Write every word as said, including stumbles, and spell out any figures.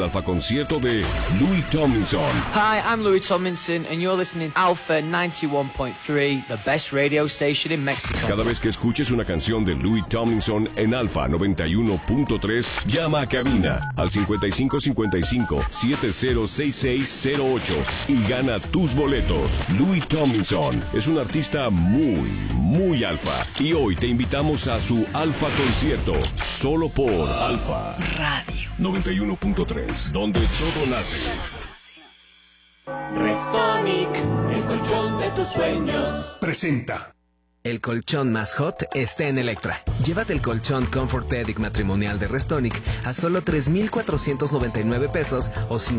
Alfa concierto de Louis Tomlinson. Hi, I'm Louis Tomlinson and you're listening to Alpha ninety-one point three, the best radio station in Mexico. Cada vez que escuches una canción de Louis Tomlinson en Alfa noventa y uno punto tres, llama a cabina al cincuenta y cinco cincuenta y cinco, setenta sesenta y seis cero ocho y gana tus boletos. Louis Tomlinson es un artista muy, muy alfa y hoy te invitamos a su Alfa concierto solo por Alfa Radio noventa y uno punto tres, donde todo nace. Restonic, el colchón de tus sueños, presenta. El colchón más hot está en Electra. Llévate el colchón Comfort Pedic matrimonial de Restonic a solo tres mil cuatrocientos noventa y nueve pesos o